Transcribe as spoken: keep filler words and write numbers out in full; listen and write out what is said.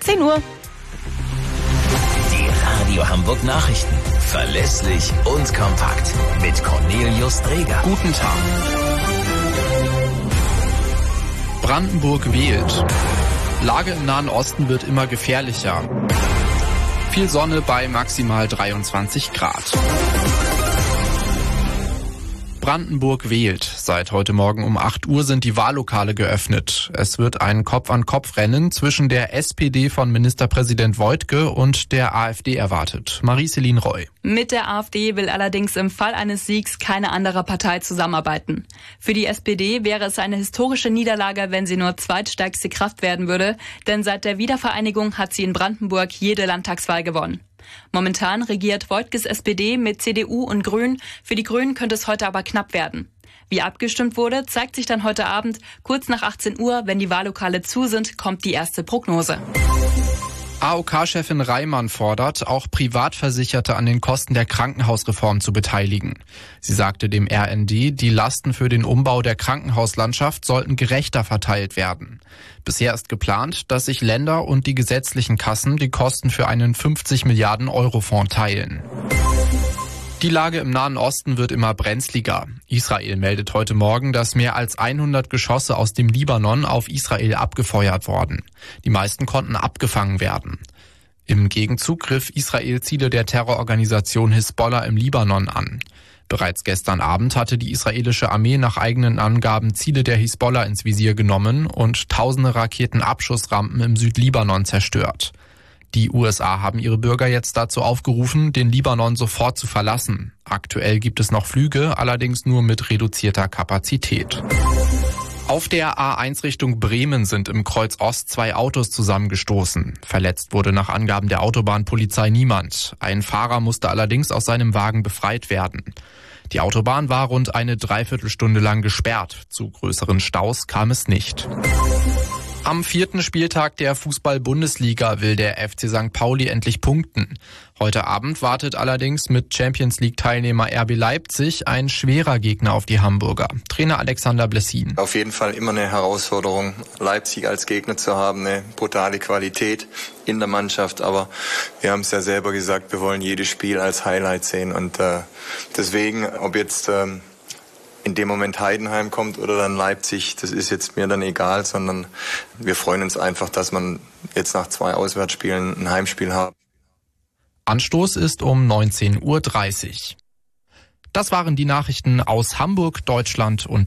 zehn Uhr. Die Radio Hamburg Nachrichten. Verlässlich und kompakt. Mit Cornelius Dreger. Guten Tag. Brandenburg wählt. Lage im Nahen Osten wird immer gefährlicher. Viel Sonne bei maximal dreiundzwanzig Grad. Brandenburg wählt. Seit heute Morgen um acht Uhr sind die Wahllokale geöffnet. Es wird ein Kopf-an-Kopf-Rennen zwischen der S P D von Ministerpräsident Woidke und der AfD erwartet. Marie-Céline Roy. Mit der AfD will allerdings im Fall eines Siegs keine andere Partei zusammenarbeiten. Für die S P D wäre es eine historische Niederlage, wenn sie nur zweitstärkste Kraft werden würde, denn seit der Wiedervereinigung hat sie in Brandenburg jede Landtagswahl gewonnen. Momentan regiert Woidkes S P D mit C D U und Grünen. Für die Grünen könnte es heute aber knapp werden. Wie abgestimmt wurde, zeigt sich dann heute Abend. Kurz nach achtzehn Uhr, wenn die Wahllokale zu sind, kommt die erste Prognose. A O K-Chefin Reimann fordert, auch Privatversicherte an den Kosten der Krankenhausreform zu beteiligen. Sie sagte dem R N D, die Lasten für den Umbau der Krankenhauslandschaft sollten gerechter verteilt werden. Bisher ist geplant, dass sich Länder und die gesetzlichen Kassen die Kosten für einen fünfzig Milliarden Euro Fonds teilen. Die Lage im Nahen Osten wird immer brenzliger. Israel meldet heute Morgen, dass mehr als hundert Geschosse aus dem Libanon auf Israel abgefeuert wurden. Die meisten konnten abgefangen werden. Im Gegenzug griff Israel Ziele der Terrororganisation Hisbollah im Libanon an. Bereits gestern Abend hatte die israelische Armee nach eigenen Angaben Ziele der Hisbollah ins Visier genommen und tausende Raketenabschussrampen im Südlibanon zerstört. Die U S A haben ihre Bürger jetzt dazu aufgerufen, den Libanon sofort zu verlassen. Aktuell gibt es noch Flüge, allerdings nur mit reduzierter Kapazität. Auf der A eins Richtung Bremen sind im Kreuz Ost zwei Autos zusammengestoßen. Verletzt wurde nach Angaben der Autobahnpolizei niemand. Ein Fahrer musste allerdings aus seinem Wagen befreit werden. Die Autobahn war rund eine Dreiviertelstunde lang gesperrt. Zu größeren Staus kam es nicht. Am vierten Spieltag der Fußball-Bundesliga will der F C Sankt Pauli endlich punkten. Heute Abend wartet allerdings mit Champions-League-Teilnehmer R B Leipzig ein schwerer Gegner auf die Hamburger. Trainer Alexander Blessin. Auf jeden Fall immer eine Herausforderung, Leipzig als Gegner zu haben, eine brutale Qualität in der Mannschaft. Aber wir haben es ja selber gesagt, wir wollen jedes Spiel als Highlight sehen. Und äh, deswegen, ob jetzt ähm, in dem Moment Heidenheim kommt oder dann Leipzig, das ist jetzt mir dann egal, sondern wir freuen uns einfach, dass man jetzt nach zwei Auswärtsspielen ein Heimspiel hat. Anstoß ist um neunzehn Uhr dreißig. Das waren die Nachrichten aus Hamburg, Deutschland und